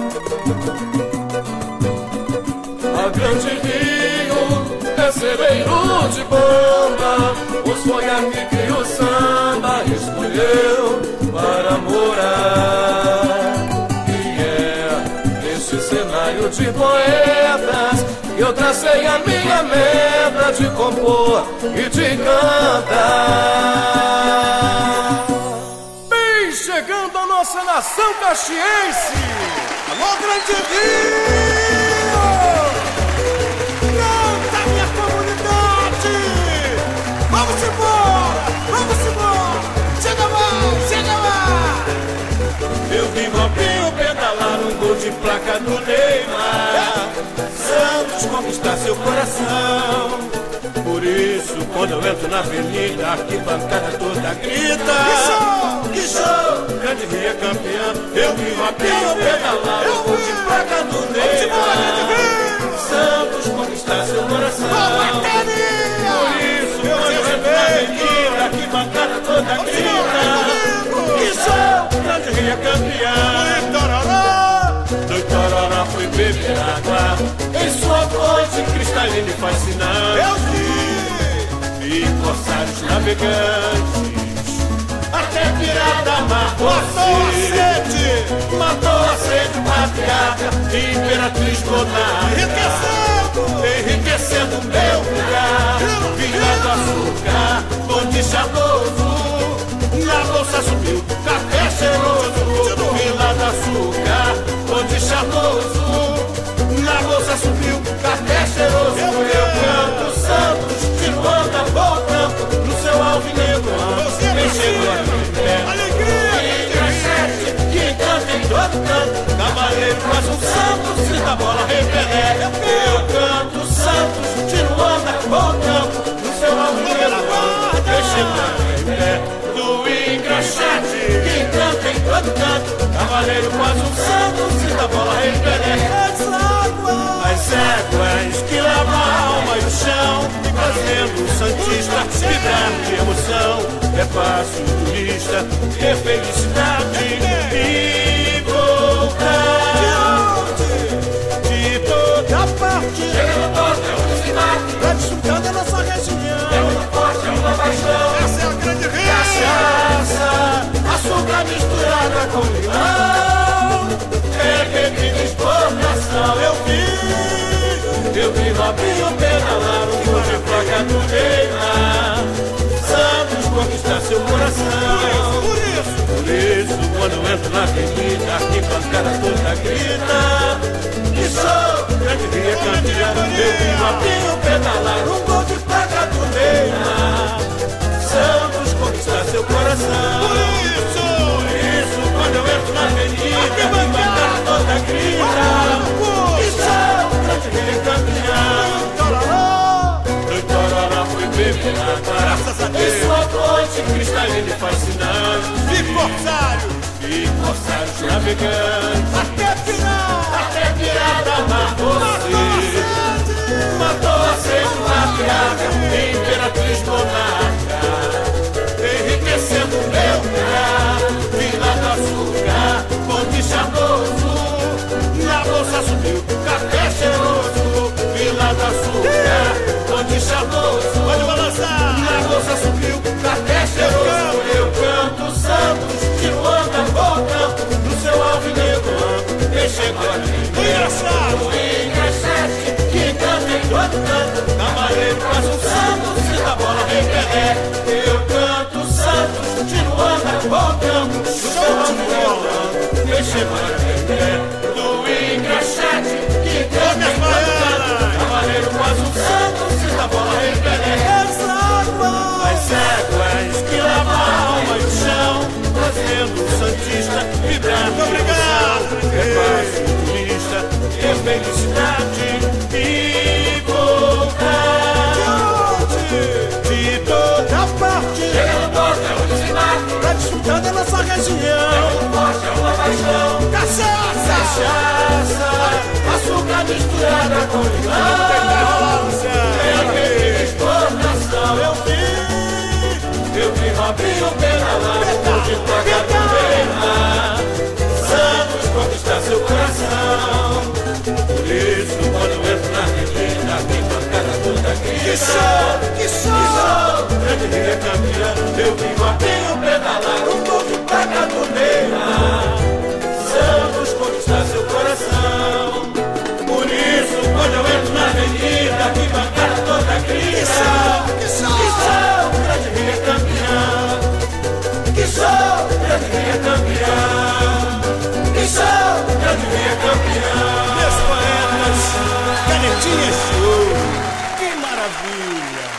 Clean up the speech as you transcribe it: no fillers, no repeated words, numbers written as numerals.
A grande rio, recebreiro de banda, pois foi aqui que o samba escolheu para morar. E é neste cenário de poetas que eu tracei a minha meta de compor e de cantar. Bem chegando a nossa nação caxiense. Alô, grande rio! Canta, minha comunidade! Vamos embora! Vamos embora! Chega mais! Chega mais! Eu vi Robinho pedalar um gol de placa do Neymar. Santos conquistar seu coração. Por isso, quando eu entro na avenida, a arquibancada toda grita. Que show! Grande Rio é campeão. Eu vi Robinho pedalar um gol de placa do Neymar. Santos conquistar seu coração. Por isso, quando eu entro na avenida, a arquibancada toda grita. Que show! Grande Rio é campeão. Do Itororó fui beber água em sua fonte cristalina e fascinante. Eu vi! Vi corsários navegantes, até pirata matou a sede. Matou a sede, patriarca, imperatriz monarca, enriquecendo meu lugar. Vila do açúcar, bonde charmoso, na bolsa subiu café cheiroso. Vila do açúcar, bonde charmoso, na bolsa subiu café cheiroso. Eu canto Santos, de Luanda, bom campo, no seu alvinegro. Quem chegou aqui é alegria, engraxete, que canta em todo canto. Cavaleiro faz um Santos, se da bola rei Pelé. Eu canto Santos, de Luanda, bom campo, no seu alvinegro. Quem chegou aqui é do engraxete, que canta em todo canto. Cavaleiro faz um Santos, se da bola rei Pelé. As águas que lavam a alma e o chão, fazendo o Santista vibrar de emoção. É fácil turista ter felicidade e voltar de toda parte. Chega no toque, é um desfile. Tá desfrutando a nossa região. É muito forte, é uma paixão. Essa é a grande rio. Cachaça, açúcar misturada com limão. É bebida de exportação. Eu vi Robinho pedalar um gol de placa do Neymar. Santos conquistar seu coração. Por isso, quando eu entro na avenida, a arquibancada toda grita. Que show, grande Rio é campeão. Eu vi Robinho pedalar um gol de placa do Neymar. Santos conquistar seu coração. Por isso, quando eu entro na avenida, a arquibancada toda grita. Que show, grande Rio é campeão. Do Itororó fui beber água em sua fonte cristalina e fascinante. Vi corsários navegantes, até pirata matou a sede. Matou a sede, patriarca, imperatriz monarca, enriquecendo meu lugar. Vila do açúcar, bonde charmoso, na bolsa subiu café cheiroso. Vila do açúcar, bonde charmoso, pode balançar. Na bolsa subiu café cheiroso. Eu canto Santos, de Luanda, bom campo, no seu alvinegro. Quem chegou aqui engraçado. O engraxete, que canta em todo canto. Cavaleiro faz um Santos, se da bola rei Pelé. Eu canto Santos, de Luanda, bom campo, no seu alvinegro. Quem chegou aqui do engraxete, que canta em todo canto. Cavaleiro faz um Santos, se da bola rei Pelé. As águas que lavam a alma e o chão, fazendo o Santista vibrar. Muito obrigado. É fácil turista ter felicidade e voltar de toda parte. Chega no toque, é um desfile. Tá desfrutando a nossa região. É muito forte, é uma paixão. Cachaça, açúcar misturada com limão. É bebida de exportação. Eu vi Robinho pedalar um gol de placa do Neymar. Santos conquistar seu coração. Rio é campeão. Eu vivo a tenho pedalar um pouco pra Caturneira. Santos conquistar seu coração. Por isso, quando eu entro na avenida, que bancada toda grita. Que sou, grande Rio é campeão. Que sou, grande Rio é campeão. Que sou, grande Rio é campeão. Meus poetas, canetinhas de ouro, que maravilha!